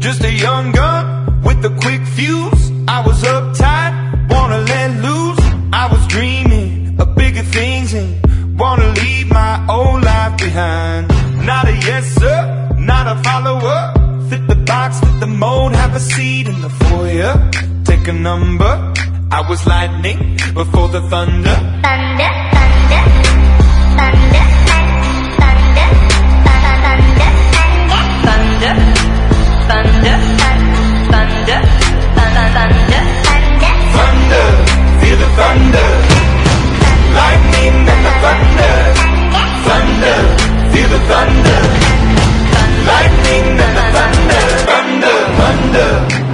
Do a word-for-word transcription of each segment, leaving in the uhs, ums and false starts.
Just a young gun with a quick fuse. I was uptight, wanna let loose. I was dreaming of bigger things and wanna leave my old life behind. Not a yes sir, not a follower. Fit the box, fit the mold, have a seat in the foyer. Take a number. I was lightning before the thunder. Thunder, thunder, thunder, thunder, thunder, thunder, thunder, thunder, thunder, thunder, thunder, feel the thunder. Lightning and the thunder. Thunder, feel the thunder. Lightning and the thunder. Thunder, thunder,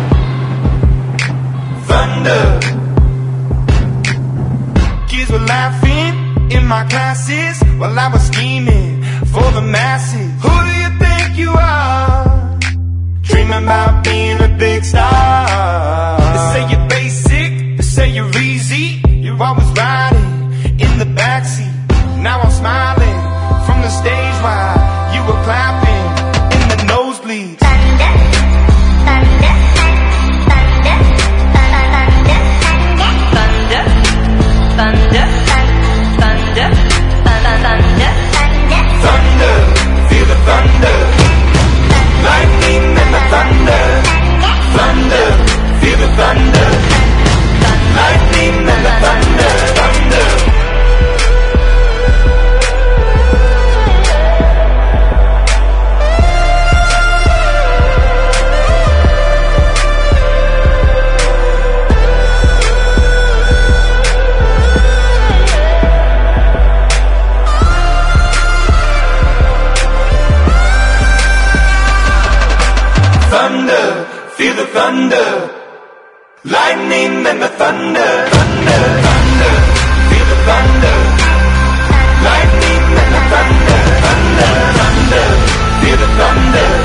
thunder. Kids were laughing in my classes while I was scheming for the masses. Who do you think you are? Dreaming about being a big star. They say you're basic, they say you're easy. You're always riding in the backseat. Now I'm smiling from the stage while you were clapping in the nosebleeds. thunder, thunder, thunder, thunder, thunder, thunder, thunder, thunder, thunder, feel the thunder. Lightning and the thunder. Thunder, feel the thunder. Lightning and the thunder. Thunder. Thunder, feel the thunder. Lightning and the thunder. Thunder, thunder, feel the thunder. Lightning and the thunder. Thunder, thunder, feel the thunder.